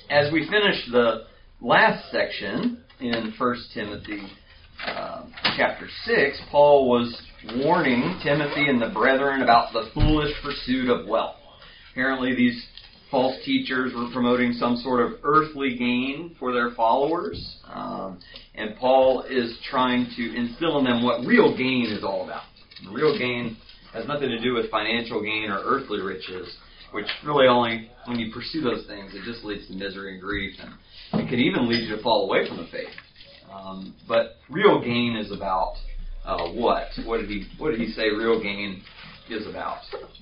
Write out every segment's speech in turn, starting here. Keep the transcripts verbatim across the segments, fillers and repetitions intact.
as we finish the last section in First Timothy uh, chapter six, Paul was warning Timothy and the brethren about the foolish pursuit of wealth. Apparently these false teachers were promoting some sort of earthly gain for their followers. Um, and Paul is trying to instill in them what real gain is all about. And real gain has nothing to do with financial gain or earthly riches, which really only, when you pursue those things, it just leads to misery and grief. And it can even lead you to fall away from the faith. Um, but real gain is about uh, what? What did he What did he say real gain is about?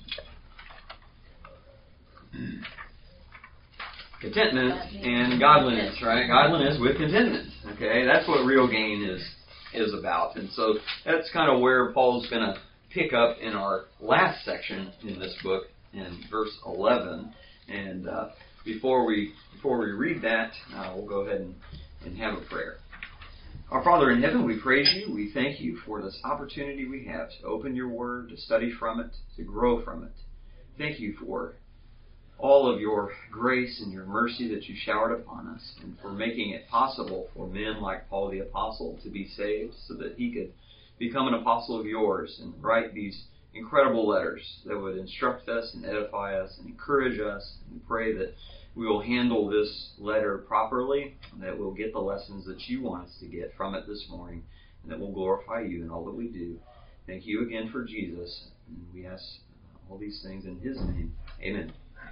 Contentment and godliness, right? Godliness with contentment. Okay, that's what real gain is is about. And so that's kind of where Paul's going to pick up in our last section in this book, in verse eleven. And uh, before we before we read that, uh, we'll go ahead and, and have a prayer. Our Father in heaven, we praise you. We thank you for this opportunity we have to open your word, to study from it, to grow from it. Thank you for all of your grace and your mercy that you showered upon us, and for making it possible for men like Paul the Apostle to be saved so that he could become an apostle of yours and write these incredible letters that would instruct us and edify us and encourage us. And pray that we will handle this letter properly, and that we'll get the lessons that you want us to get from it this morning, and that we'll glorify you in all that we do. Thank you again for Jesus, and we ask all these things in his name. Amen.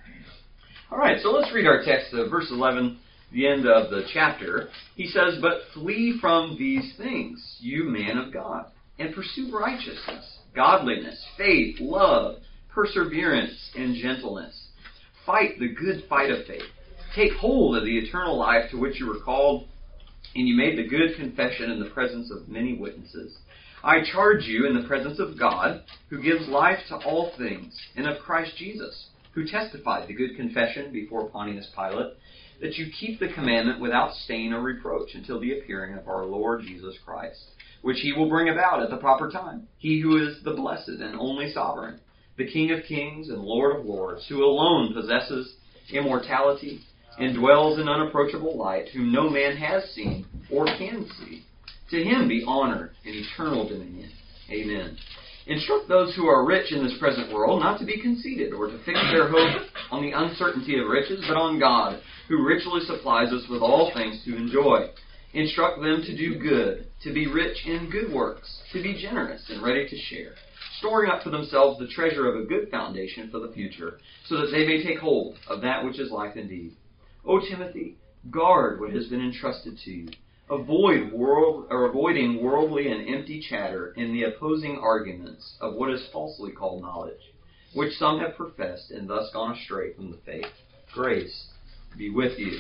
All right, so let's read our text, uh, verse eleven, the end of the chapter. He says, "But flee from these things, you man of God, and pursue righteousness, godliness, faith, love, perseverance, and gentleness. Fight the good fight of faith. Take hold of the eternal life to which you were called, and you made the good confession in the presence of many witnesses. I charge you in the presence of God, who gives life to all things, and of Christ Jesus, who testified the good confession before Pontius Pilate, that you keep the commandment without stain or reproach until the appearing of our Lord Jesus Christ, which he will bring about at the proper time. He who is the blessed and only sovereign, the King of kings and Lord of lords, who alone possesses immortality and dwells in unapproachable light, whom no man has seen or can see. To him be honor and eternal dominion. Amen. Instruct those who are rich in this present world not to be conceited or to fix their hope on the uncertainty of riches, but on God, who richly supplies us with all things to enjoy. Instruct them to do good, to be rich in good works, to be generous and ready to share, storing up for themselves the treasure of a good foundation for the future, so that they may take hold of that which is life indeed. O Timothy, guard what has been entrusted to you. Avoid world, or avoiding worldly and empty chatter in the opposing arguments of what is falsely called knowledge, which some have professed and thus gone astray from the faith. Grace be with you."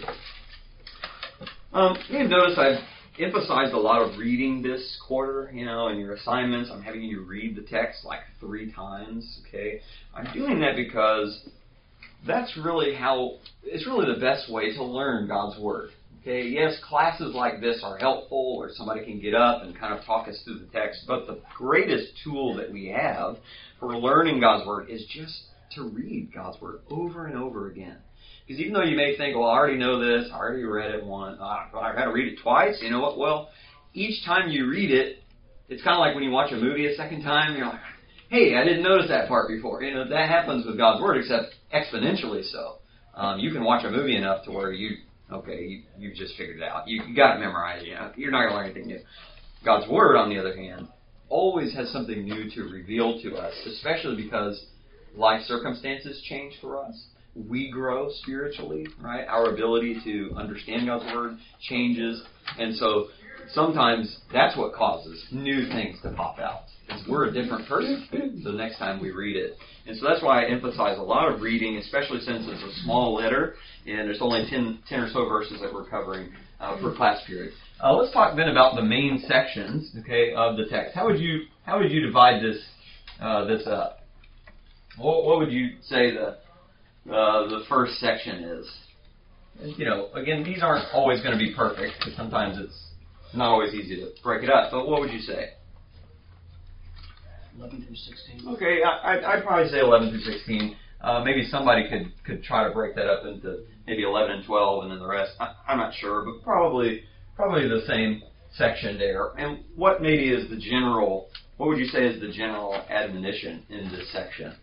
Um, you have noticed I've emphasized a lot of reading this quarter. You know, in your assignments, I'm having you read the text like three times. Okay, I'm doing that because that's really how it's really the best way to learn God's Word. Okay, yes, classes like this are helpful, where somebody can get up and kind of talk us through the text, but the greatest tool that we have for learning God's Word is just to read God's Word over and over again. Because even though you may think, well, I already know this, I already read it once, I got to read it twice, you know what? Well, each time you read it, it's kind of like when you watch a movie a second time, you're like, hey, I didn't notice that part before. You know, that happens with God's Word, except exponentially so. Um, you can watch a movie enough to where you Okay, you, you've just figured it out. You, you got it memorized. You know, you're not going to learn anything new. God's Word, on the other hand, always has something new to reveal to us, especially because life circumstances change for us. We grow spiritually, right? Our ability to understand God's Word changes. And so sometimes that's what causes new things to pop out. Because we're a different person the next time we read it. And so that's why I emphasize a lot of reading, especially since it's a small letter, and there's only ten, ten or so verses that we're covering uh, per class period. Uh, let's talk then about the main sections, okay, of the text. How would you how would you divide this uh, this up? What, what would you say the uh, the first section is? You know, again, these aren't always going to be perfect, because sometimes it's not always easy to break it up. But what would you say? eleven through sixteen. Okay, I, I'd probably say eleven through sixteen. Uh, maybe somebody could, could try to break that up into maybe eleven and twelve and then the rest. I, I'm not sure, but probably probably the same section there. And what maybe is the general, what would you say is the general admonition in this section?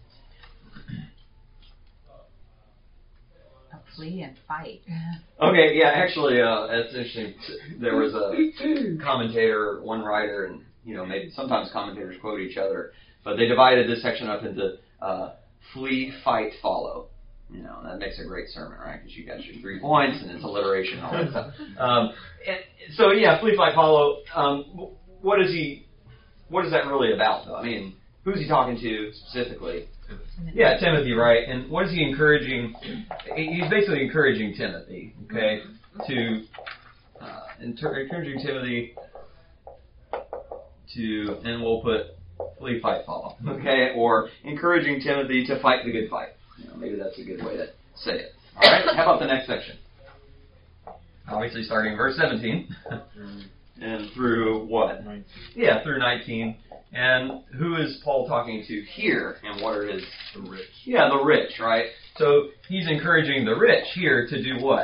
Flee and fight. Okay, yeah, actually, uh, that's interesting. There was a commentator, one writer, and you know, maybe sometimes commentators quote each other, but they divided this section up into uh, flee, fight, follow. You know, that makes a great sermon, right? Because you got your three points and it's alliteration and all that stuff. Um, and so, yeah, flee, fight, follow. Um, what is he? What is that really about, though? I mean, who's he talking to specifically? Yeah, Timothy, right? And what is he encouraging? He's basically encouraging Timothy, okay, to uh, inter- encouraging Timothy to, and we'll put flee, fight, follow, okay, or encouraging Timothy to fight the good fight. You know, maybe that's a good way to say it. All right, how about the next section? Obviously, starting in verse seventeen and through what? nineteen. Yeah, through nineteen. And who is Paul talking to here, and what are his... The rich. Yeah, the rich, right? So he's encouraging the rich here to do what?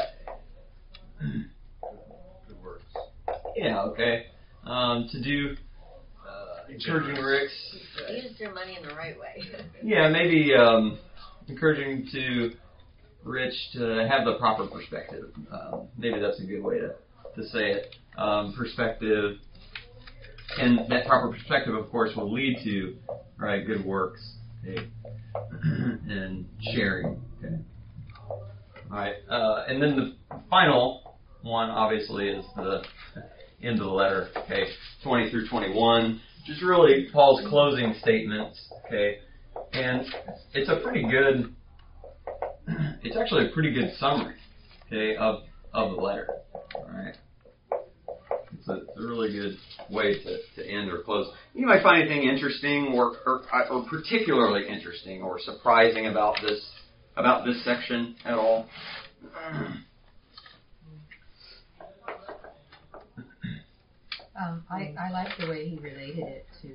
Good works. Yeah, okay. Um, to do... Uh, encouraging rich... Use their money in the right way. Yeah, maybe um, encouraging to rich to have the proper perspective. Um, maybe that's a good way to, to say it. Um, perspective... And that proper perspective, of course, will lead to, right, good works, okay, and sharing, okay. All right, uh, and then the final one, obviously, is the end of the letter, okay, twenty through twenty-one, which is really Paul's closing statements, okay, and it's a pretty good, it's actually a pretty good summary, okay, of of the letter, all right. It's a, it's a really good way to, to end or close. You might find anything interesting or, or or particularly interesting or surprising about this about this section at all? Um, I, I like the way he related it to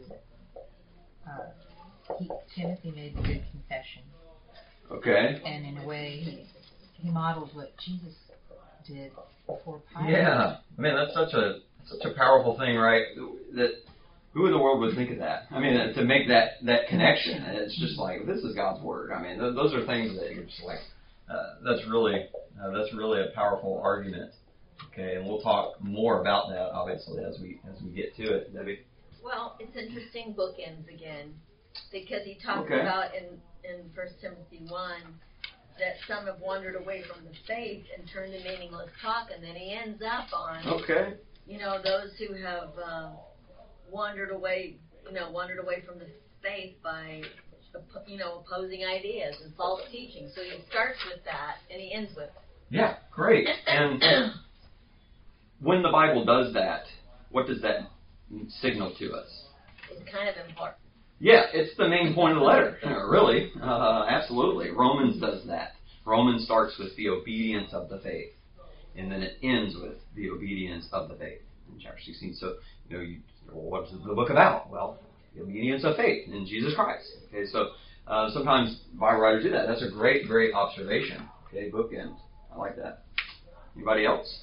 uh, he, Timothy made the good confession. Okay. And in a way, he, he modeled what Jesus did before Pilate. Yeah. Man, that's such a such a powerful thing, right? That who in the world would think of that? I mean, to make that, that connection, and it's just like, this is God's word. I mean, th- those are things that you're just like, uh, that's really uh, that's really a powerful argument. Okay, and we'll talk more about that, obviously, as we as we get to it, Debbie. Well, it's interesting bookends again, because he talks Okay. about in in First Timothy one that some have wandered away from the faith and turned to meaningless talk, and then he ends up on, Okay. you know, those who have uh, wandered away, you know, wandered away from the faith by, you know, opposing ideas and false teaching. So he starts with that and he ends with it. Yeah, great. And when the Bible does that, what does that signal to us? It's kind of important. Yeah, it's the main point of the letter, uh, really. Uh, absolutely. Romans does that. Romans starts with the obedience of the faith, and then it ends with the obedience of the faith in chapter sixteen. So, you know, you, well, what's the book about? Well, the obedience of faith in Jesus Christ. Okay, so uh, sometimes Bible writers do that. That's a great, great observation. Okay, bookends. I like that. Anybody else?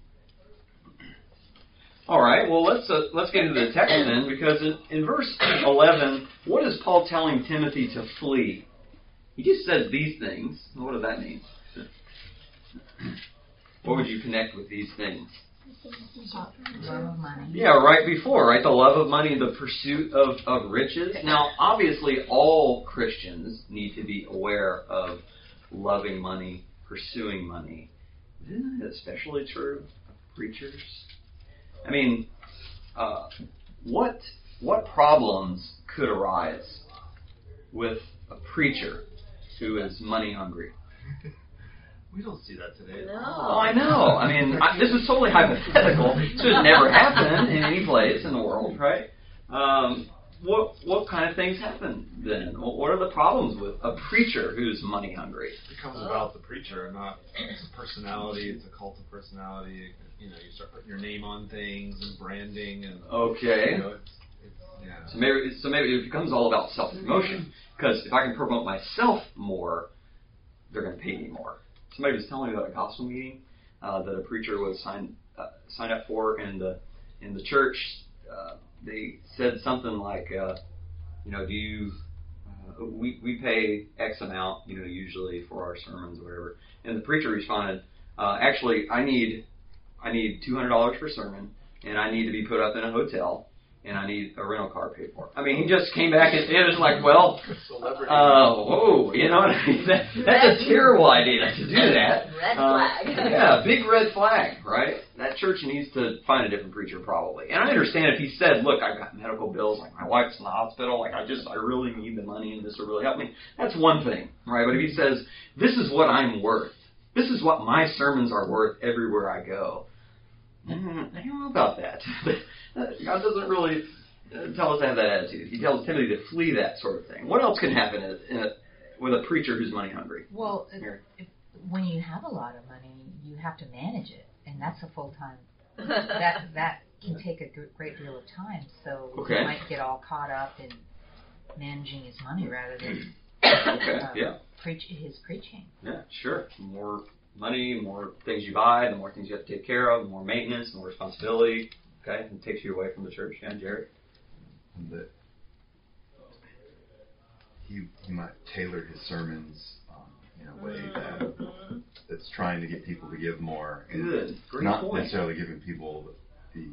All right. Well, let's uh, let's get into the text then, because in, in verse eleven, what is Paul telling Timothy to flee? He just says these things. What does that mean? What would you connect with these things? Love of money. Yeah, right before, right? The love of money, the pursuit of, of riches. Now, obviously, all Christians need to be aware of loving money, pursuing money. Isn't that especially true of preachers? I mean, uh, what what problems could arise with a preacher who is money hungry? We don't see that today. No. Oh, I know. I mean, I, this is totally hypothetical. This would never happen in any place in the world, right? Um, what what kind of things happen then? What are the problems with a preacher who's money hungry? It becomes about the preacher, not it's a personality. It's a cult of personality. You know, you start putting your name on things and branding, and Okay. you know, it's, it's Yeah. So maybe so maybe it becomes all about self-promotion. Because if I can promote myself more, they're going to pay me more. Somebody was telling me about a gospel meeting uh, that a preacher was signed uh, signed up for in the in the church. Uh, they said something like, uh, you know, do you uh, we we pay X amount, you know, usually for our sermons or whatever. And the preacher responded, uh, actually, I need I need two hundred dollars per sermon, and I need to be put up in a hotel, and I need a rental car paid for. I mean, he just came back and it was like, well, uh, whoa, you know what I mean? That, that's a terrible idea to do that. Red Uh, flag. yeah, big red flag, right? That church needs to find a different preacher probably. And I understand if he said, look, I've got medical bills, like my wife's in the hospital, like I just, I really need the money and this will really help me. That's one thing, right? But if he says, this is what I'm worth, this is what my sermons are worth everywhere I go, Mm, I don't know about that. God doesn't really uh, tell us to have that attitude. He tells Timothy to flee that sort of thing. What else can happen in a, in a, with a preacher who's money hungry? Well, if, if, when you have a lot of money, you have to manage it, and that's a full time. that that can take a great deal of time. So okay. he might get all caught up in managing his money rather than okay. uh, yeah. preach his preaching. Yeah, sure. More money, more things you buy, the more things you have to take care of, more maintenance, more responsibility. Okay, and it takes you away from the church. Yeah, Jared. That he he might tailor his sermons um, in a way that that's trying to get people to give more, and Good, great not point. necessarily giving people the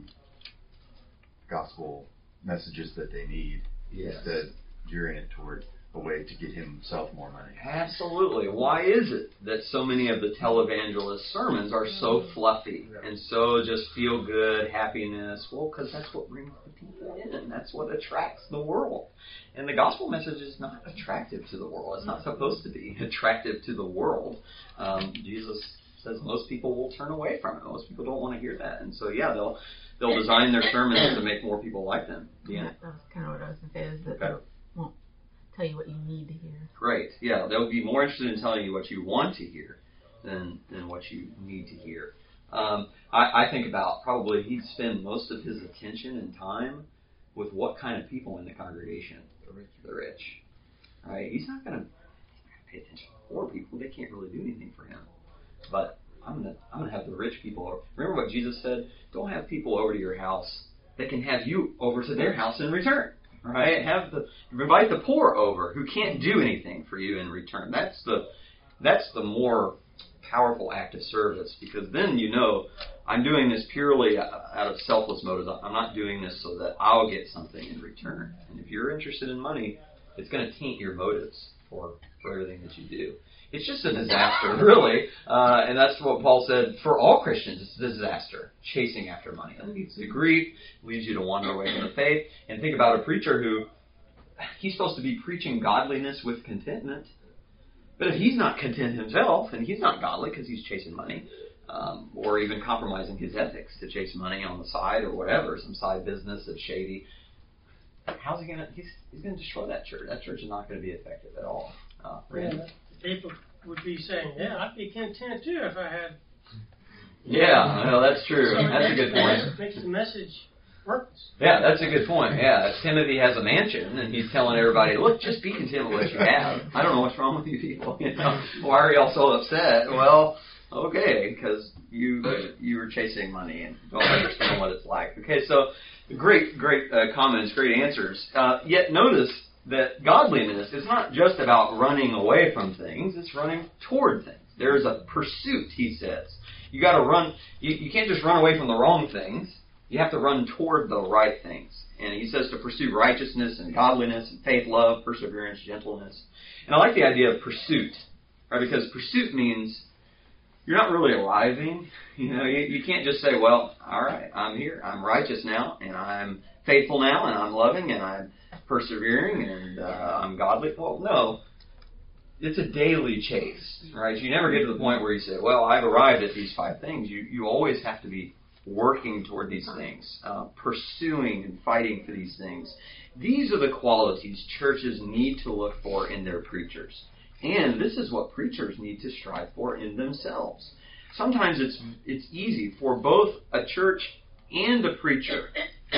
gospel messages that they need. Yes. Instead, gearing it toward a way to get himself more money. Absolutely. Why is it that so many of the televangelist sermons are so fluffy and so just feel good, happiness? Well, because that's what brings the people in. That's what attracts the world. And the gospel message is not attractive to the world. It's not supposed to be attractive to the world. Um, Jesus says most people will turn away from it. Most people don't want to hear that. And so, yeah, they'll they'll design their sermons to make more people like them. Yeah, that was kind of what I was going to say, is that Okay. they won't tell you what you need to hear. Great. Yeah, they'll be more interested in telling you what you want to hear than than what you need to hear. Um, I, I think about probably he'd spend most of his attention and time with what kind of people in the congregation? The rich. The rich. Right? He's not going to pay attention to poor people. They can't really do anything for him. But I'm going to I'm gonna have the rich people over. Remember what Jesus said? Don't have people over to your house that can have you over to their house in return. Right? Have the invite the poor over who can't do anything for you in return. That's the that's the more powerful act of service, because then you know I'm doing this purely out of selfless motives. I'm not doing this so that I'll get something in return. And if you're interested in money, it's going to taint your motives for, for everything that you do. It's just a disaster, really. Uh, and that's what Paul said for all Christians. It's a disaster, chasing after money. It leads to grief, leads you to wander away from the faith. And think about a preacher who, he's supposed to be preaching godliness with contentment. But if he's not content himself, and he's not godly because he's chasing money, um, or even compromising his ethics to chase money on the side or whatever, some side business that's shady, how's he going to, he's, he's going to destroy that church. That church is not going to be effective at all. Uh, Randy? People would be saying, yeah, I'd be content too if I had. Yeah, no, that's true. So That's a good point. Makes, makes the message worthless. Yeah, that's a good point. Yeah, if Timothy has a mansion and he's telling everybody, look, just be content with what you have. I don't know what's wrong with you people. You know, why are y'all so upset? Well, okay, because you you were chasing money and don't understand what it's like. Okay, so great, great uh, comments, great answers. Uh, yet notice that godliness is not just about running away from things, it's running toward things. There is a pursuit, he says. You got to run, you, you can't just run away from the wrong things. You have to run toward the right things. And he says to pursue righteousness and godliness and faith, love, perseverance, gentleness. And I like the idea of pursuit, right? Because pursuit means you're not really arriving. You know, you, you can't just say, well, all right, I'm here. I'm righteous now, and I'm faithful now, and I'm loving, and I'm persevering, and uh, I'm godly. Well, no. It's a daily chase, right? You never get to the point where you say, well, I've arrived at these five things. You you always have to be working toward these things, uh, pursuing and fighting for these things. These are the qualities churches need to look for in their preachers. And this is what preachers need to strive for in themselves. Sometimes it's it's easy for both a church and a preacher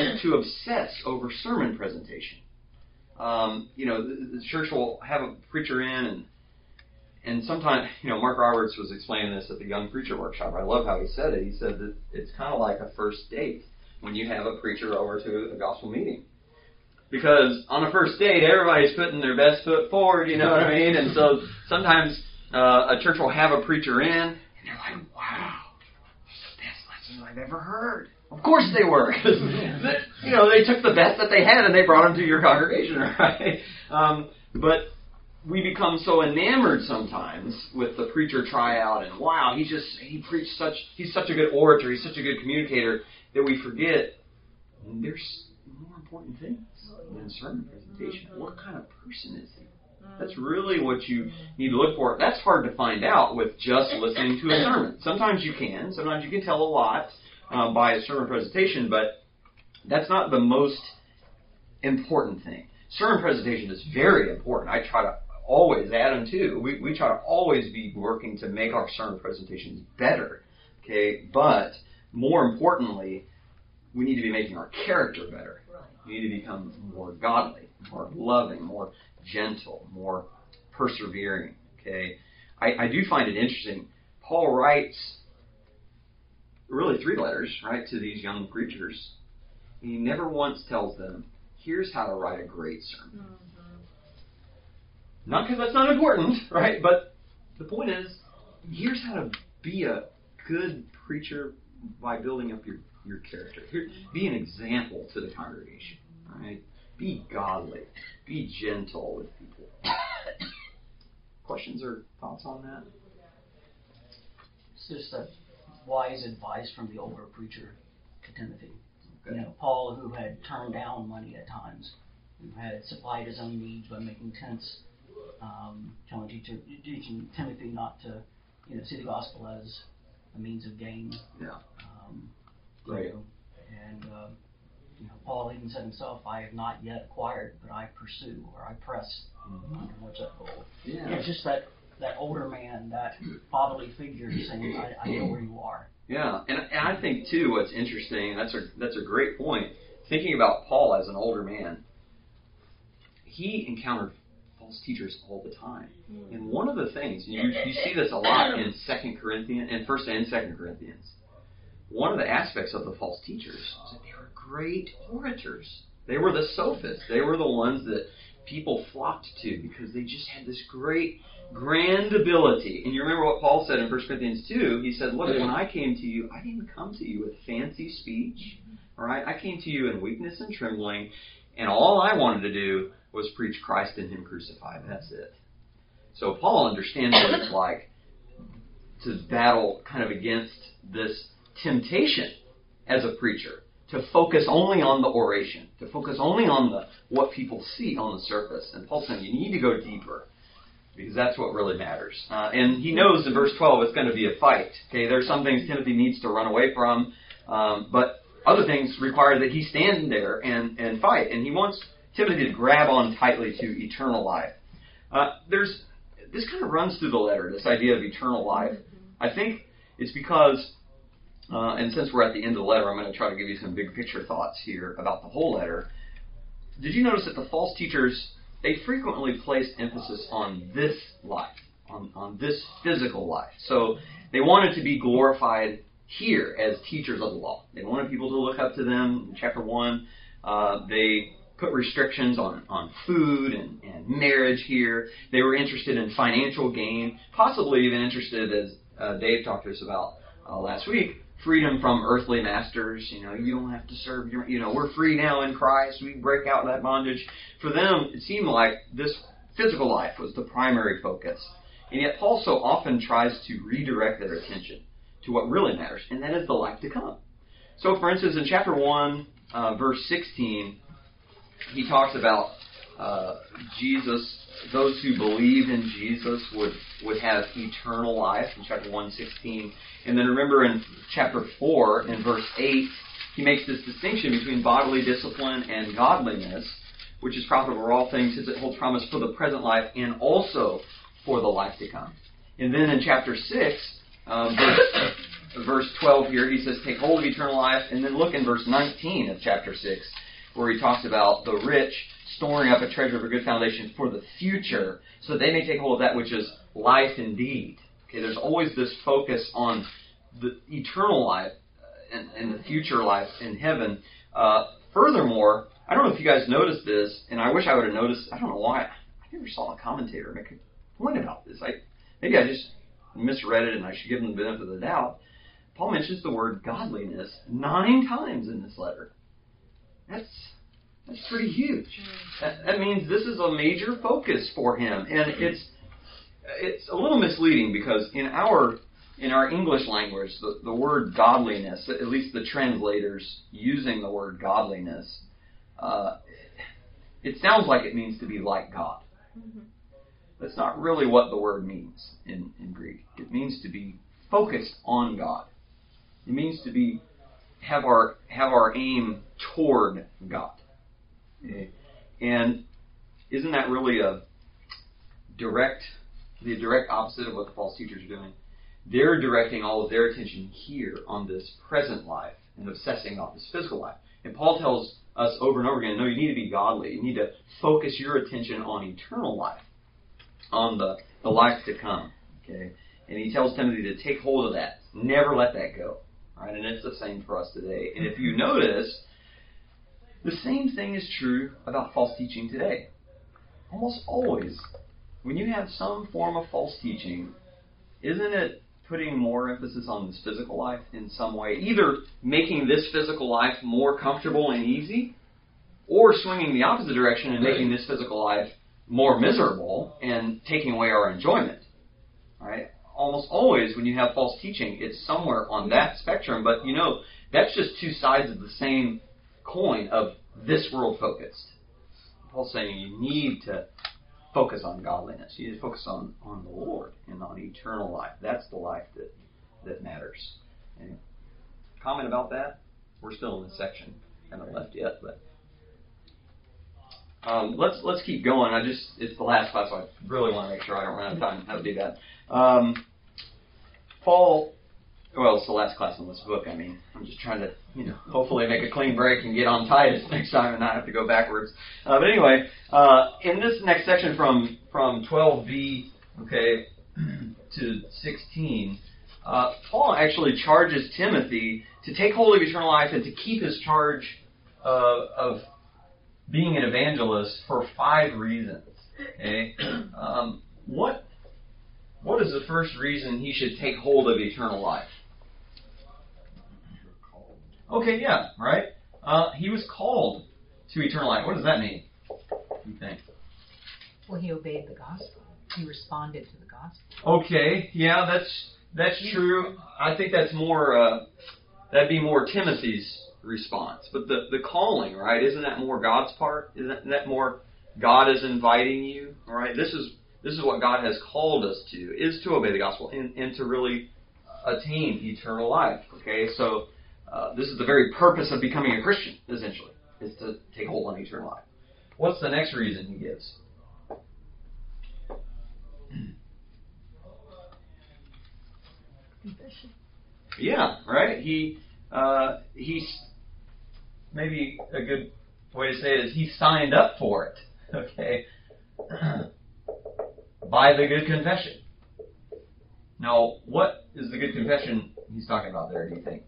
to obsess over sermon presentation. Um, you know, the, the church will have a preacher in, and and sometimes, you know, Mark Roberts was explaining this at the Young Preacher Workshop. I love how he said it. He said that it's kind of like a first date when you have a preacher over to a gospel meeting. Because on a first date, everybody's putting their best foot forward, you know what I mean? And so sometimes uh, a church will have a preacher in, and they're like, wow, best lessons I've ever heard. Of course they were, because you know they took the best that they had and they brought them to your congregation, right? Um, but we become so enamored sometimes with the preacher tryout, and wow, he just he preached such he's such a good orator, he's such a good communicator, that we forget there's more important things than sermon presentation. What kind of person is he? That's really what you need to look for. That's hard to find out with just listening to a sermon. Sometimes you can. Sometimes you can tell a lot um, by a sermon presentation, but that's not the most important thing. Sermon presentation is very important. I try to always, Adam too, we, we try to always be working to make our sermon presentations better. Okay, but more importantly, we need to be making our character better. We need to become more godly, more loving, more gentle, more persevering. Okay, I, I do find it interesting. Paul writes really three letters, right, to these young preachers. He never once tells them, here's how to write a great sermon. Mm-hmm. Not because that's not important, right? But the point is, here's how to be a good preacher by building up your, your character. Here, be an example to the congregation, right? Be godly. Be gentle with people. Questions or thoughts on that? It's just a wise advice from the older preacher to Timothy. Okay. You know, Paul, who had turned down money at times, who had supplied his own needs by making tents, um, telling teacher, teaching Timothy not to, you know, see the gospel as a means of gain. Yeah. Um, Right. You know, and uh, you know, Paul even said himself, "I have not yet acquired, but I pursue or I press mm-hmm. towards that goal." Yeah. It's just that that older man, that fatherly figure, saying, "I, I know where you are." Yeah, and, and I think too, what's interesting, and that's a that's a great point. Thinking about Paul as an older man, he encountered false teachers all the time, mm. and one of the things you you see this a lot in Second Corinthians, in First and Second Corinthians. One of the aspects of the false teachers was that they were great orators. They were the sophists. They were the ones that people flocked to because they just had this great, grand ability. And you remember what Paul said in First Corinthians two? He said, look, when I came to you, I didn't come to you with fancy speech. All right? I came to you in weakness and trembling, and all I wanted to do was preach Christ and Him crucified. That's it. So Paul understands what it's like to battle kind of against this temptation as a preacher to focus only on the oration, to focus only on the what people see on the surface. And Paul's saying you need to go deeper because that's what really matters. Uh, and he knows in verse twelve it's going to be a fight. Okay, there's some things Timothy needs to run away from, um, but other things require that he stand there and, and fight. And he wants Timothy to grab on tightly to eternal life. Uh, there's this kind of runs through the letter, this idea of eternal life. I think it's because Uh, and since we're at the end of the letter, I'm going to try to give you some big picture thoughts here about the whole letter. Did you notice that the false teachers, they frequently placed emphasis on this life, on, on this physical life. So they wanted to be glorified here as teachers of the law. They wanted people to look up to them. In chapter one, uh, they put restrictions on, on food and, and marriage here. They were interested in financial gain, possibly even interested, as uh, Dave talked to us about uh, last week, freedom from earthly masters. You know, you don't have to serve your, you know, we're free now in Christ. We break out of that bondage. For them, it seemed like this physical life was the primary focus. And yet Paul so often tries to redirect their attention to what really matters, and that is the life to come. So, for instance, in chapter one, uh, verse sixteen, he talks about uh, Jesus, those who believe in Jesus would, would have eternal life in chapter one sixteen. And then remember in chapter four, in verse eight, he makes this distinction between bodily discipline and godliness, which is profitable for all things, since it holds promise for the present life and also for the life to come. And then in chapter six, um, verse verse twelve here, he says, take hold of eternal life. And then look in verse nineteen of chapter six, where he talks about the rich storing up a treasure of a good foundation for the future, so that they may take hold of that which is life indeed. Okay, there's always this focus on the eternal life and, and the future life in heaven. Uh, furthermore, I don't know if you guys noticed this, and I wish I would have noticed. I don't know why. I never saw a commentator make a point about this. I, maybe I just misread it, and I should give them the benefit of the doubt. Paul mentions the word godliness nine times in this letter. That's that's pretty huge. That, that means this is a major focus for him, and it's it's a little misleading because in our in our English language, the, the word godliness, at least the translators using the word godliness, uh, it sounds like it means to be like God. Mm-hmm. That's not really what the word means in, in Greek. It means to be focused on God. It means to be have our have our aim toward God. Okay? And isn't that really a direct the direct opposite of what the false teachers are doing? They're directing all of their attention here on this present life and obsessing on this physical life. And Paul tells us over and over again, no, you need to be godly. You need to focus your attention on eternal life, on the, the life to come. Okay? And he tells Timothy to take hold of that. Never let that go. All right? And it's the same for us today. And if you notice, the same thing is true about false teaching today. Almost always, when you have some form of false teaching, isn't it putting more emphasis on this physical life in some way? Either making this physical life more comfortable and easy, or swinging the opposite direction and making this physical life more miserable and taking away our enjoyment. Right? Almost always when you have false teaching, it's somewhere on that spectrum. But, you know, that's just two sides of the same coin of this world focused. Paul's saying you need to focus on godliness. You need to focus on, on the Lord and on eternal life. That's the life that, that matters. Anyway, comment about that? We're still in this section. Haven't left yet, but um, let's let's keep going. I just it's the last class, so I really want to make sure I don't run out of time. That would be bad. Um, Paul, well, it's the last class in this book. I mean, I'm just trying to, you know, hopefully make a clean break and get on Titus next time and not have to go backwards. Uh, but anyway, uh, in this next section from from twelve b, okay, to sixteen, uh, Paul actually charges Timothy to take hold of eternal life and to keep his charge uh, of being an evangelist for five reasons. Okay, um, what what is the first reason he should take hold of eternal life? Okay, yeah, right. Uh, he was called to eternal life. What does that mean? What do you think? Well, he obeyed the gospel. He responded to the gospel. Okay, yeah, that's that's true. I think that's more. Uh, that'd be more Timothy's response. But the the calling, right? Isn't that more God's part? Isn't that more God is inviting you? All right. This is this is what God has called us to, is to obey the gospel and, and to really attain eternal life. Okay, so. Uh, this is the very purpose of becoming a Christian, essentially, is to take hold on eternal life. What's the next reason he gives? Confession. Yeah, right? He, uh, he's, maybe a good way to say it is he signed up for it, okay, by the good confession. Now, what is the good confession he's talking about there, do you think?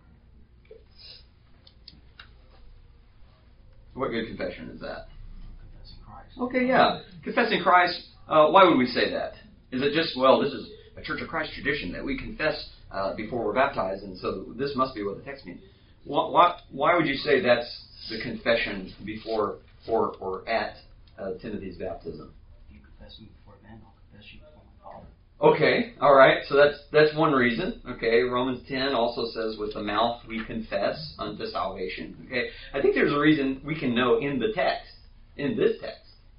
What good confession is that? Confessing Christ. Okay, yeah. Confessing Christ, uh, why would we say that? Is it just, well, this is a Church of Christ tradition that we confess uh, before we're baptized, and so this must be what the text means. Why, why, why would you say that's the confession before or, or at uh, Timothy's baptism? If you confess me before men, I'll confess you before my Father. Okay, all right. So that's that's one reason. Okay, Romans ten also says, "With the mouth we confess unto salvation." Okay, I think there's a reason we can know in the text, in this text.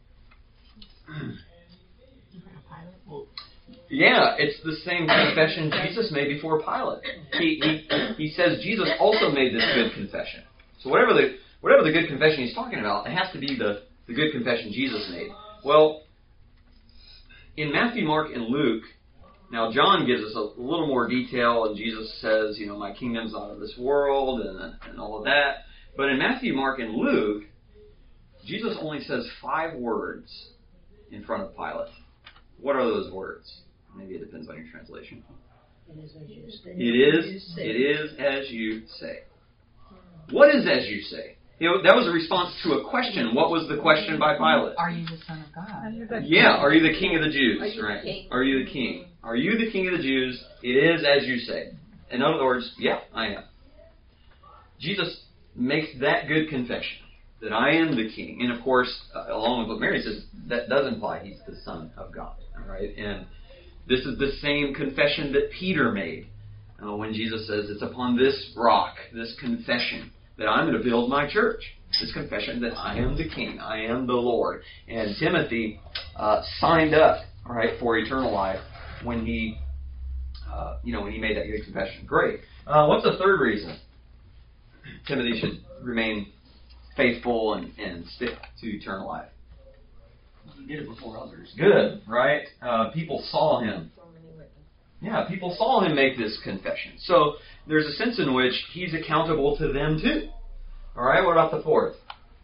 Yeah, it's the same confession Jesus made before Pilate. He he he says Jesus also made this good confession. So whatever the whatever the good confession he's talking about, it has to be the the good confession Jesus made. Well, in Matthew, Mark, and Luke, Now, John gives us a little more detail, and Jesus says, you know, my kingdom's not of this world, and, and all of that. But in Matthew, Mark, and Luke, Jesus only says five words in front of Pilate. What are those words? Maybe it depends on your translation. It is as you say. It is, it is as you say. What is as you say? You know, that was a response to a question. What was the question by Pilate? Are you the Son of God? Yeah, are you the King of the Jews? Are you right? the king? Are you the King? Are you the King of the Jews? It is as you say. In other words, yeah, I am. Jesus makes that good confession, that I am the King. And of course, uh, along with what Mary says, that does imply he's the Son of God. All right? And this is the same confession that Peter made uh, when Jesus says, it's upon this rock, this confession, that I'm going to build my church. This confession that I am the King, I am the Lord. And Timothy uh, signed up, all right, for eternal life when he, uh, you know, when he made that good confession. Great. Uh, what's the third reason Timothy should remain faithful and, and stick to eternal life? He did it before others. Good, right? Uh, people saw him. Yeah, people saw him make this confession. So there's a sense in which he's accountable to them too. All right, what about the fourth?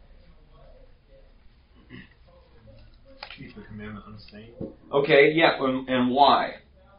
Keep the commandment unstained. Okay, yeah, and, and why?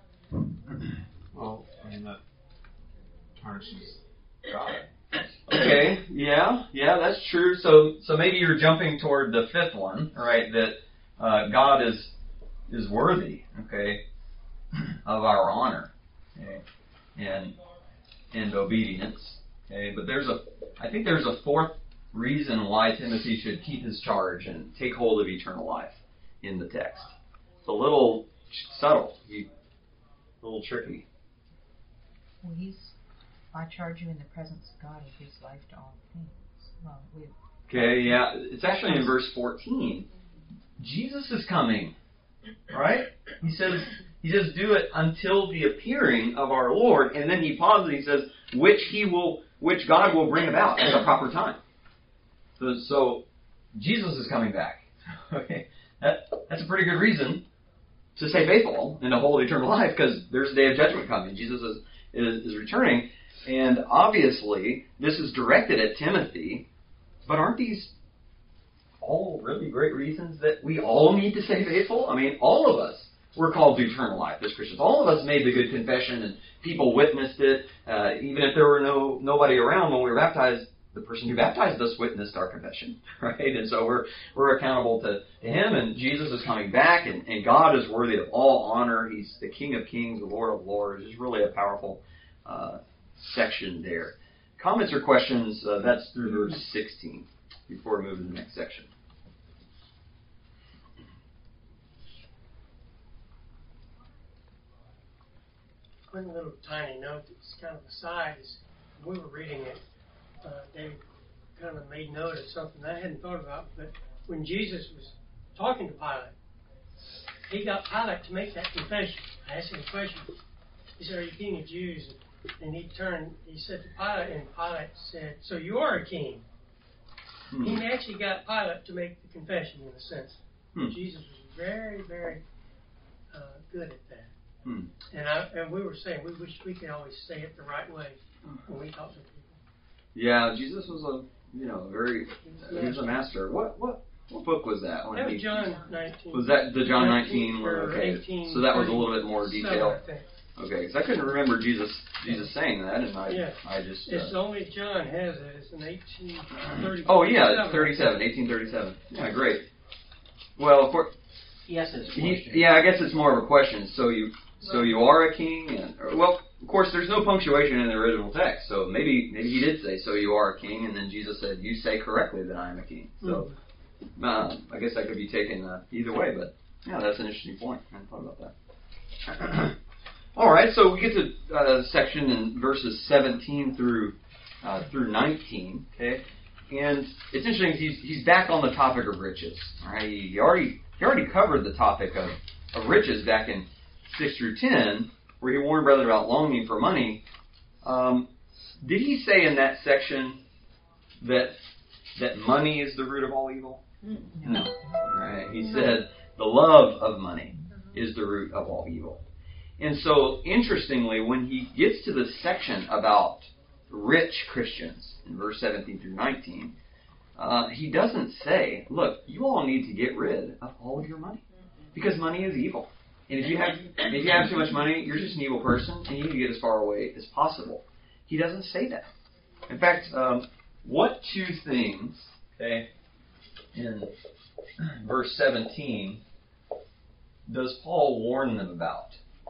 Well, I mean, that tarnishes God. Okay, yeah, yeah, that's true. So, so maybe you're jumping toward the fifth one, all right? That uh, God is is worthy, okay, of our honor, okay, and and obedience, okay. But there's a, I think there's a fourth reason why Timothy should keep his charge and take hold of eternal life in the text. It's a little subtle, a little tricky. Well, he's, I charge you in the presence of God who gives life to all things. Well, we. Okay, yeah, it's actually in verse fourteen. Jesus is coming, right? He says, he says, do it until the appearing of our Lord, and then he pauses and he says, which he will, which God will bring about at the proper time. So, so Jesus is coming back. Okay, that that's a pretty good reason to stay faithful and to hold eternal life, because there's a day of judgment coming. Jesus is is, is returning, and obviously this is directed at Timothy. But aren't these all really great reasons that we all need to stay faithful? I mean, all of us were called to eternal life as Christians. All of us made the good confession, and people witnessed it. Uh, even if there were no nobody around when we were baptized, the person who baptized us witnessed our confession, right? And so we're we're accountable to, to Him, and Jesus is coming back, and, and God is worthy of all honor. He's the King of Kings, the Lord of Lords. It's really a powerful uh, section there. Comments or questions? Uh, that's through verse sixteen. Before we move to the next section. One little tiny note that's kind of aside is when we were reading it, uh, Dave kind of made note of something I hadn't thought about, but when Jesus was talking to Pilate, he got Pilate to make that confession. I asked him a question. He said, "Are you king of Jews?" And he turned, he said to Pilate, and Pilate said, "So you are a king." Hmm. He actually got Pilate to make the confession, in a sense. Hmm. Jesus was very, very uh, good at that. Hmm. And I, and we were saying, we wish we could always say it the right way when we talk to people. Yeah, Jesus was a, you know, very, he was a master. What, what, what book was that? When that was he, John nineteen. Was that the John nineteen? Or okay. eighteen, so that was a little bit more detailed. I think. Okay, because I couldn't remember Jesus Jesus saying that, and I yeah. I just. Uh, it's only John has it. It's an eighteen thirty. Oh yeah, thirty-seven, eighteen thirty-seven. Yeah, great. Well, of course. Yes, it's he, yeah, I guess it's more of a question. So you so you are a king, and or, well, of course, there's no punctuation in the original text, so maybe maybe he did say, "So you are a king," and then Jesus said, "You say correctly that I am a king." So mm-hmm. uh, I guess that could be taken uh, either way, but yeah, that's an interesting point. I hadn't thought about that. All right, so we get to uh, section in verses seventeen through uh, through nineteen. Okay, and it's interesting. He's he's back on the topic of riches. All right, he already he already covered the topic of, of riches back in six through ten, where he warned brothers about longing for money. Um, did he say in that section that that money is the root of all evil? No. All right. He said the love of money is the root of all evil. And so, interestingly, when he gets to the section about rich Christians in verse seventeen through nineteen, uh, he doesn't say, look, you all need to get rid of all of your money because money is evil. And if you have if you have too much money, you're just an evil person, and you need to get as far away as possible. He doesn't say that. In fact, um, what two things, okay, in verse seventeen, does Paul warn them about?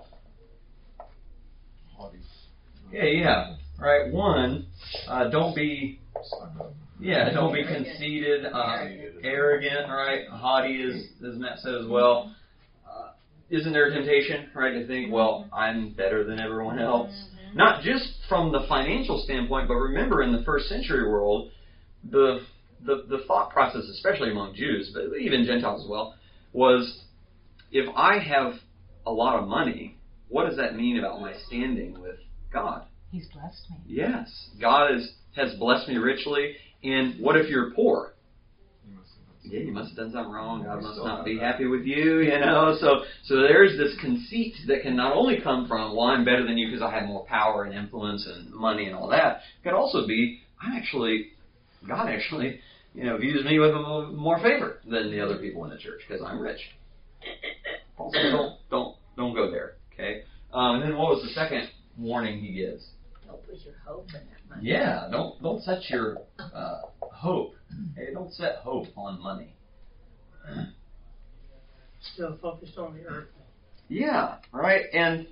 Yeah, yeah. Right. One, uh, don't be, yeah, don't be conceited, uh, arrogant. Right. Haughty, is as Matt said as well. Uh, isn't there a temptation, right, to think, well, I'm better than everyone else? Not just from the financial standpoint, but remember, in the first century world, the the the thought process, especially among Jews, but even Gentiles as well, was if I have a lot of money, what does that mean about my standing with God? He's blessed me. Yes. God is, has blessed me richly. And what if you're poor? Yeah, you must have done something wrong. God must not be happy with you, you know. So so there's this conceit that can not only come from, well, I'm better than you because I have more power and influence and money and all that. It could also be, I'm actually, God actually, you know, views me with more favor than the other people in the church because I'm rich. Paul says, don't, don't, don't go there, okay? Um, and then what was the second warning he gives? Don't put your hope in that money. Yeah, don't don't set your uh, hope. Hey, don't set hope on money. Still focused on the earth. Yeah, right. And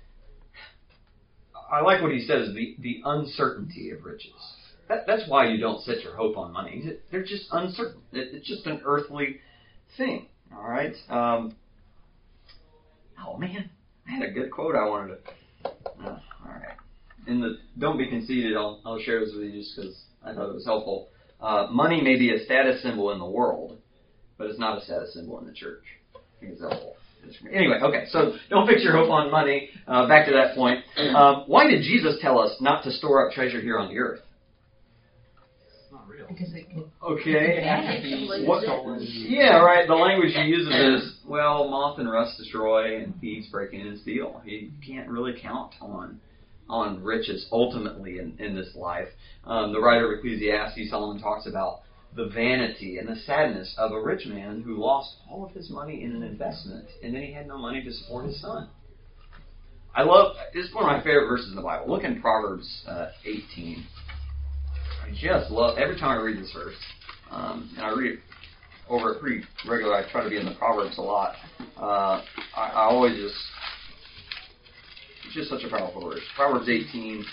I like what he says, the, the uncertainty of riches. That, that's why you don't set your hope on money. They're just uncertain. It, it's just an earthly thing. All right. Um, oh man, I had a good quote I wanted to. Uh, all right. In the don't be conceited, I'll, I'll share this with you just because I thought it was helpful. Uh, money may be a status symbol in the world, but it's not a status symbol in the church. I think it's helpful. Anyway, okay, so don't fix your hope on money. Uh, back to that point. Um, why did Jesus tell us not to store up treasure here on the earth? It's not real. Because it could Okay. What, yeah, right. The language he uses is, well, moth and rust destroy and thieves break in and steal. You can't really count on on riches ultimately in, in this life. Um, the writer of Ecclesiastes, Solomon, talks about the vanity and the sadness of a rich man who lost all of his money in an investment and then he had no money to support his son. I love, this is one of my favorite verses in the Bible. Look in Proverbs uh, eighteen. I just love, every time I read this verse, um, and I read it over it pretty regular, I try to be in the Proverbs a lot, uh, I, I always just, it's just such a powerful verse. Proverbs eighteen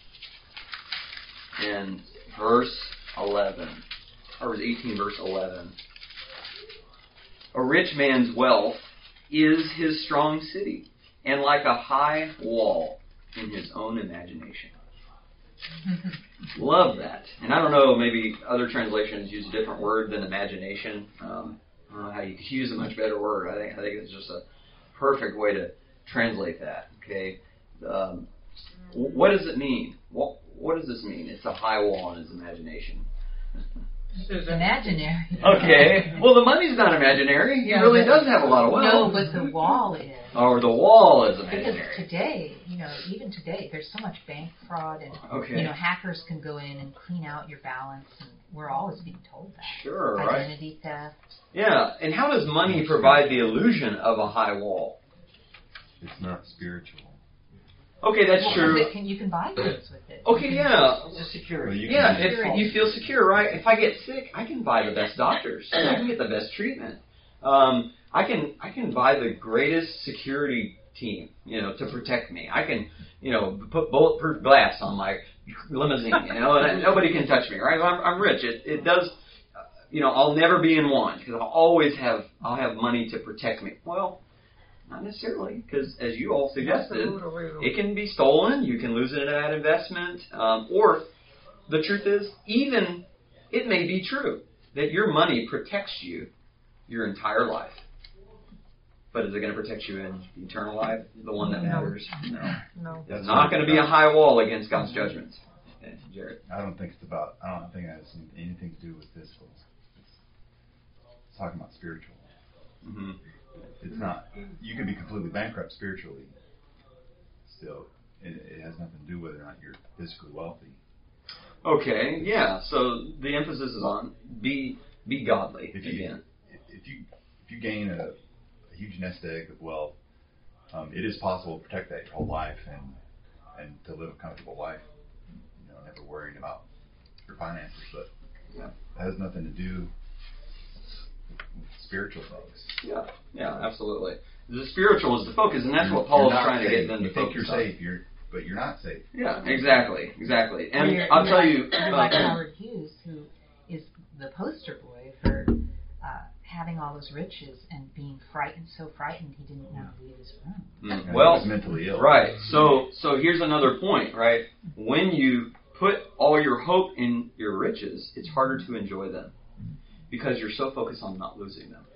and verse eleven. Proverbs eighteen, verse eleven. A rich man's wealth is his strong city, and like a high wall in his own imagination. Love that. And I don't know, maybe other translations use a different word than imagination. Um, I don't know how you could use a much better word. I think I think it's just a perfect way to translate that. Okay. Um, what does it mean? What What does this mean? It's a high wall in his imagination. It's imaginary. Okay. Well, the money's not imaginary. He No, really but- does have a lot of No, wealth. but the wall is. Or the wall is Because imaginary. today, you know, even today, there's so much bank fraud, and Okay. you know, hackers can go in and clean out your balance, and we're always being told that. Sure, right. Identity theft. Yeah. And how does money provide the illusion of a high wall? It's not spiritual. Okay, that's Well, true. it can, you can buy things with it. Okay, yeah. It's a security. Well, you Yeah, can if you feel secure, right? If I get sick, I can buy the best doctors. I can get the best treatment. Um, I can I can buy the greatest security team, you know, to protect me. I can, you know, put bulletproof glass on my limousine, you know, and nobody can touch me, right? I'm, I'm rich. It it does, uh, you know, I'll never be in want because I'll always have I'll have money to protect me. Well, not necessarily, because as you all suggested, it can be stolen. You can lose it in a bad investment. Um, or the truth is, even it may be true that your money protects you your entire life. But is it going to protect you in eternal life, the one that matters? No. No. It's not going to be a high wall against God's judgments. Okay, Jared. I don't think it's about. I don't think it has anything to do with physical. It's, it's talking about spiritual. Mm-hmm. It's not. You can be completely bankrupt spiritually, still, it, it has nothing to do whether or not you're physically wealthy. Okay, yeah. So the emphasis is on be be godly If you again. if you if you gain a, a huge nest egg of wealth, um, it is possible to protect that your whole life and and to live a comfortable life. You know, never worrying about your finances, but Yeah. it has nothing to do with spiritual things. Yeah, yeah, absolutely. The spiritual is the focus, and that's You're- what Paul's you're not trying to safe. get them to You think focus you're on. safe, you're but you're not safe. Yeah, exactly, exactly. Or And you're- I'll you're tell like- you, you're uh, like Howard Hughes, who is the poster boy for uh, having all those riches and being frightened, so frightened he didn't want to leave his room. mm, And well, he was mentally ill. right. So, so here's another point, right? When you put all your hope in your riches, it's harder to enjoy them because you're so focused on not losing them.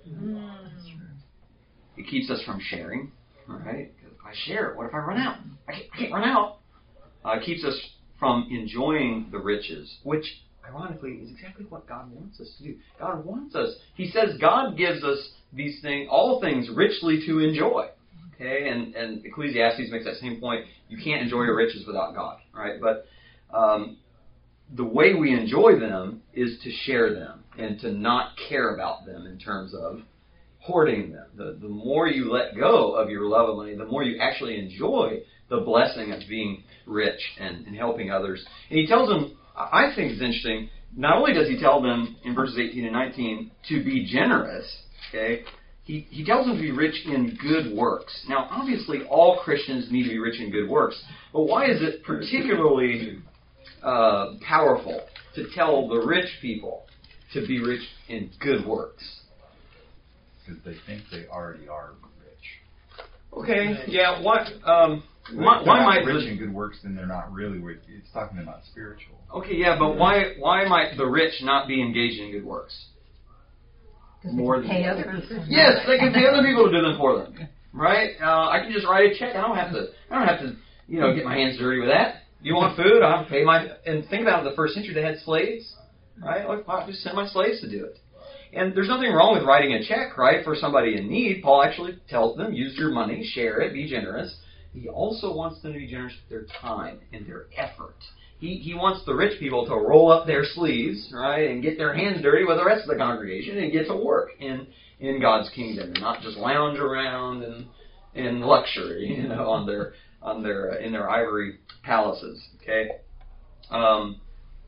It keeps us from sharing, right? Because if I share it, what if I run out? I can't, I can't run out. Uh, it keeps us from enjoying the riches, which ironically is exactly what God wants us to do. God wants us. He says God gives us these things, all things richly to enjoy. Okay, and, and Ecclesiastes makes that same point. You can't enjoy your riches without God, right? But um, the way we enjoy them is to share them and to not care about them in terms of hoarding them. The, the more you let go of your love of money, the more you actually enjoy the blessing of being rich and, and helping others. And he tells them, I think it's interesting, not only does he tell them in verses eighteen and nineteen to be generous, okay, he, he tells them to be rich in good works. Now, obviously, all Christians need to be rich in good works. But why is it particularly uh, powerful to tell the rich people to be rich in good works? Because they think they already are rich. Okay, yeah, what, um, If why, they're why not might rich the, in good works, then they're not really rich. It's talking about spiritual. okay, yeah, but why, why might the rich not be engaged in good works? Because More they than can pay other people. Yes, they can pay other people to do them for them, right? Uh, I can just write a check. I don't have to. I don't have to, you know, get my hands dirty with that. You want food? I have to pay my. And think about it. In the first century, they had slaves, right? Like, I just send my slaves to do it. And there's nothing wrong with writing a check, right, for somebody in need. Paul actually tells them, use your money, share it, be generous. He also wants them to be generous with their time and their effort. He he wants the rich people to roll up their sleeves, right, and get their hands dirty with the rest of the congregation and get to work in, in God's kingdom, and not just lounge around in in luxury, you know, on their on their in their ivory palaces. Okay. Um,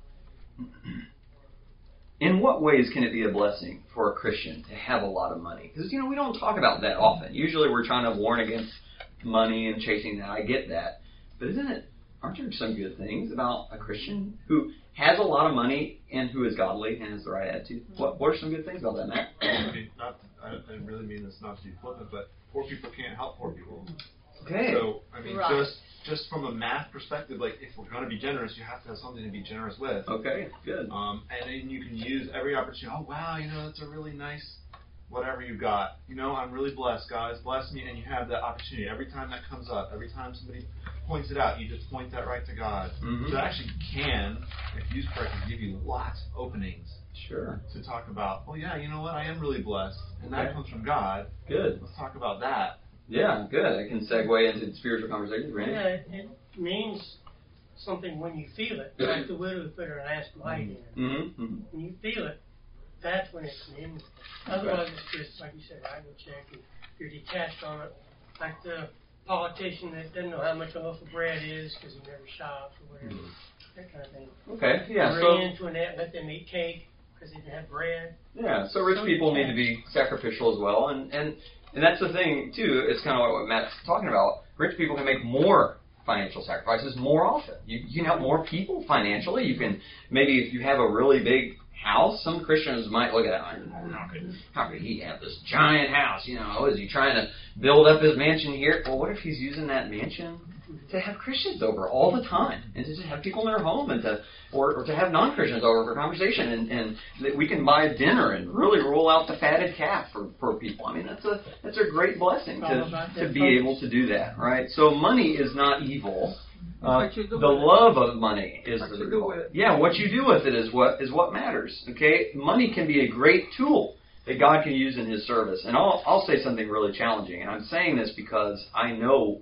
in what ways can it be a blessing for a Christian to have a lot of money? Because, you know, we don't talk about that often. Usually we're trying to warn against money and chasing that. I get that. But isn't it, aren't there some good things about a Christian who has a lot of money and who is godly and has the right attitude? What, what are some good things about that, Matt? I mean, not to, I, I really mean this not to be flippant, but poor people can't help poor people. Okay. So, I mean, Right. just just from a math perspective, like, if we're going to be generous, you have to have something to be generous with. Okay, good. Um, and then you can use every opportunity. Oh, wow, you know, that's a really nice whatever you got. You know, I'm really blessed. God has blessed me, and you have that opportunity. Every time that comes up, every time somebody points it out, you just point that right to God. Mm-hmm. So it actually can, if used correctly, give you lots of openings Sure. to talk about, oh, yeah, you know what, I am really blessed, and Okay. that comes from God. Good. Let's talk about that. Yeah, good. I can segue into spiritual conversations, Randy. Yeah, it, it means something when you feel it. Like the widow who put her last mite in. Mm-hmm. mm-hmm. When you feel it, that's when it's meaningful. Otherwise, it's just, like you said, writing a check, and you're detached from it. Like the politician that doesn't know how much a loaf of bread is because he never shops or whatever. Mm-hmm. That kind of thing. Okay, yeah, Or so... into an net, let them eat cake because they didn't have bread. Yeah, so rich people need to be sacrificial as well, and and and that's the thing too. It's kind of what Matt's talking about. Rich people can make more financial sacrifices more often. You, you can help more people financially. You can maybe if you have a really big house, some Christians might look at it and like, how could how could he have this giant house? You know, is he trying to build up his mansion here? Well, what if he's using that mansion to have Christians over all the time, and to just have people in their home, and to or, or to have non-Christians over for conversation, and, and that we can buy dinner and really roll out the fatted calf for, for people. I mean, that's a that's a great blessing to to be able to do that, right? So money is not evil. Uh, What you do the with it. love of money is What the you do evil. with it. Yeah, what you do with it is what is what matters. Okay, money can be a great tool that God can use in His service. And I'll I'll say something really challenging, and I'm saying this because I know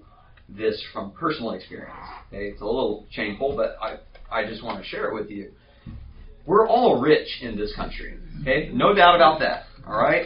this from personal experience. Okay, it's a little shameful, but I I just want to share it with you. We're all rich in this country. Okay, no doubt about that. All right.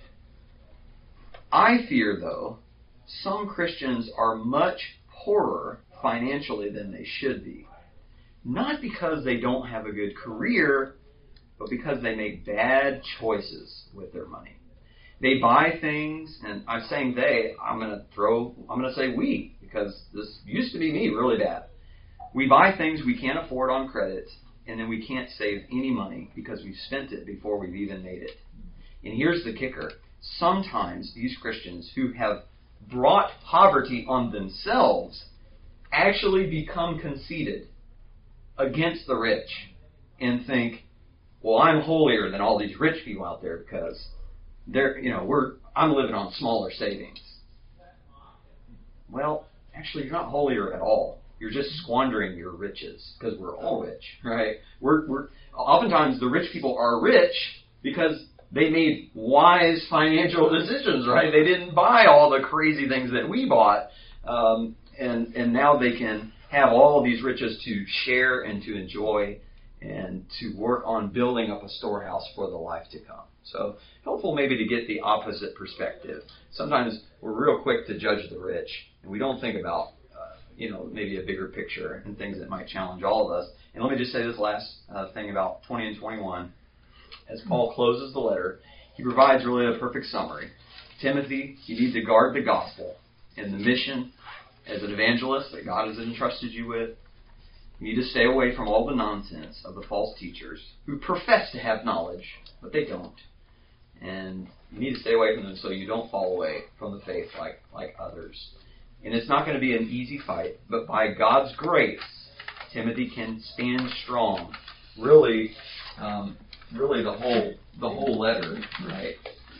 I fear, though, some Christians are much poorer financially than they should be. Not because they don't have a good career, but because they make bad choices with their money. They buy things, and I'm saying they, I'm going to throw, I'm going to say we, because this used to be me really bad. We buy things we can't afford on credit, and then we can't save any money because we've spent it before we've even made it. And here's the kicker. Sometimes these Christians who have brought poverty on themselves actually become conceited against the rich and think, well, I'm holier than all these rich people out there because they're, you know, we're, I'm living on smaller savings. Well, actually, you're not holier at all. You're just squandering your riches because we're all rich, right? We're, we're oftentimes the rich people are rich because they made wise financial decisions, right? They didn't buy all the crazy things that we bought, um, and and now they can have all of these riches to share and to enjoy and to work on building up a storehouse for the life to come. So helpful maybe to get the opposite perspective. Sometimes we're real quick to judge the rich, and we don't think about, uh, you know, maybe a bigger picture and things that might challenge all of us. And let me just say this last uh, thing about twenty and twenty-one. As Paul closes the letter, he provides really a perfect summary. Timothy, you need to guard the gospel and the mission as an evangelist that God has entrusted you with. You need to stay away from all the nonsense of the false teachers who profess to have knowledge, but they don't. And you need to stay away from them so you don't fall away from the faith like, like others. And it's not going to be an easy fight, but by God's grace, Timothy can stand strong. Really, um, really the whole the whole letter, right,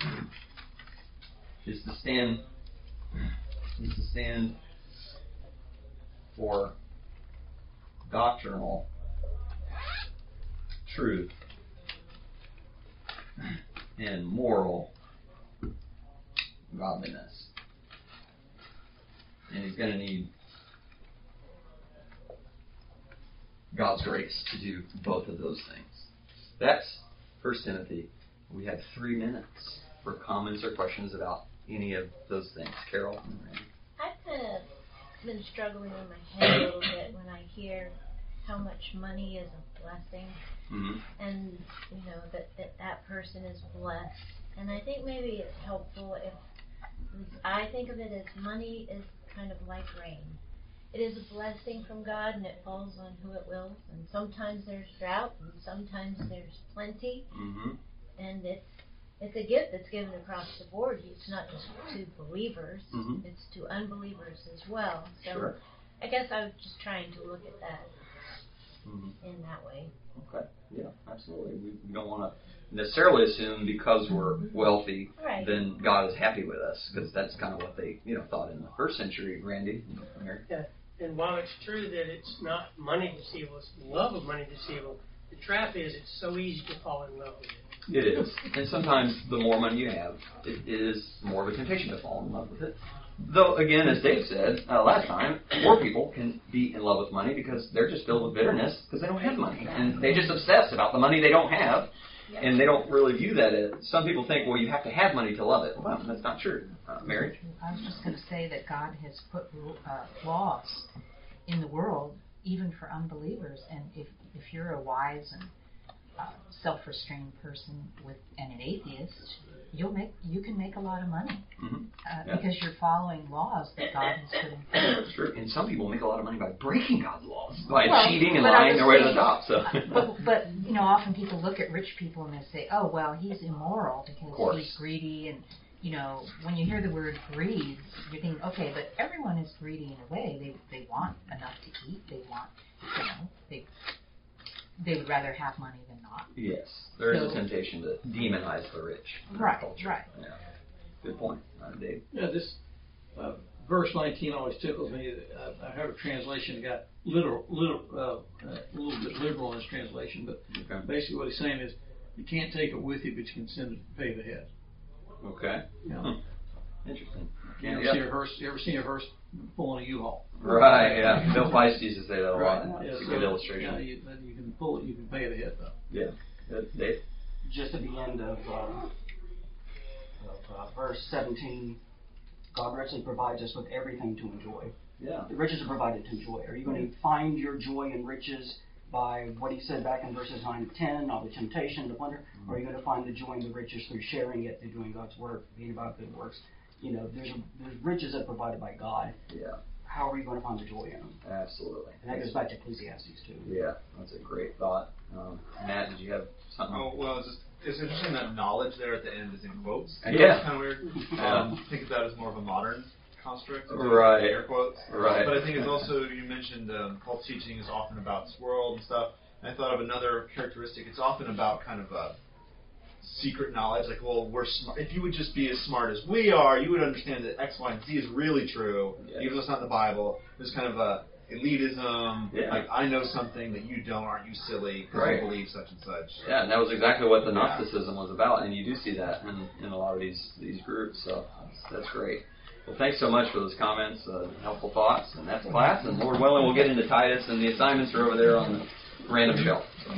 is to stand is to stand for doctrinal truth and moral godliness. And he's going to need God's grace to do both of those things. That's First Timothy. We have three minutes for comments or questions about any of those things. Carol? I've kind of been struggling in my head a little bit when I hear how much money is a blessing, mm-hmm. and you know that, that that person is blessed. And I think maybe it's helpful if I think of it as money is kind of like rain. It is a blessing from God, and it falls on who it wills. And sometimes there's drought, and sometimes there's plenty. Mm-hmm. And it's it's a gift that's given across the board. It's not just to believers; mm-hmm. it's to unbelievers as well. So sure. I guess I was just trying to look at that mm-hmm. in that way. Okay. Yeah, absolutely. We don't want to necessarily assume because we're wealthy, right. then God is happy with us, because that's kind of what they, you know, thought in the first century. Randy, Mary. Yeah. And while it's true that it's not money that's evil, it's the love of money that's evil, the trap is it's so easy to fall in love with it. It is. And sometimes the more money you have, it is more of a temptation to fall in love with it. Though, again, as Dave said uh, last time, more people can be in love with money because they're just filled with bitterness because they don't have money. And they just obsess about the money they don't have. And they don't really view that as, some people think, well, you have to have money to love it. Well, that's not true. Uh, Mary? I was just going to say that God has put uh, laws in the world, even for unbelievers. And if, if you're a wise and uh, self-restrained person with and an atheist, you'll make you can make a lot of money mm-hmm. uh, yeah. because you're following laws that God has put in place. That's true. And some people make a lot of money by breaking God's laws, by well, cheating and but lying their way to saying, the top. So. but, but you know, often people look at rich people and they say, "Oh, well, he's immoral because he's greedy." And you know, when you hear the word greed, you think, "Okay, but everyone is greedy in a way. They they want enough to eat. They want, you know, they." They would rather have money than not. Yes, there is so, a temptation to demonize the rich. Right, culture. right. Yeah. Good point, uh, Dave. Yeah, this uh, verse nineteen always tickles me. Uh, I have a translation that got literal, little, uh, uh, a little bit liberal in its translation, but okay. basically what he's saying is you can't take it with you, but you can send it to pay the head. Okay. You know? hmm. Interesting. You ever, yeah. see a hearse, you ever seen a hearse pulling a U-Haul. Right, yeah. Bill Feist used to say that a lot. Right. It's Yeah, a good so, illustration. Yeah, you, then you can pull it, you can pay it ahead though. Yeah. Good. Dave? Just at the end of, uh, of uh, verse seventeen, God richly provides us with everything to enjoy. Yeah. The riches are provided to enjoy. Are you going to find your joy in riches by what he said back in verses nine to ten, all the temptation, the plunder, or are you going to find the joy in the riches through sharing it, through doing God's work, being about good works? You know, there's, there's riches that are provided by God. Yeah. How are you going to find the joy in them? Absolutely. And that goes back to Ecclesiastes too. Yeah, that's a great thought. Um, Matt, did you have something? Oh, well, it's, just, it's interesting that knowledge there at the end is in quotes. Yeah. It's kind of weird. Um, think of that as more of a modern construct. Right. Air quotes. Right. But I think it's also, you mentioned um, Paul's teaching is often about this world and stuff. And I thought of another characteristic. It's often about kind of a secret knowledge. Like, well, we're smart. If you would just be as smart as we are, you would understand that X, Y, and Z is really true, yeah. even though it's not in the Bible. There's kind of a elitism. Yeah. Like, I know something that you don't. Aren't you silly? Because Right. you believe such and such. Yeah, and that was exactly what the Gnosticism was about, and you do see that in, in a lot of these these groups. So that's, that's great. Well, thanks so much for those comments, uh, helpful thoughts, and that's class. And Lord willing, we'll get into Titus, and the assignments are over there on the random shelf.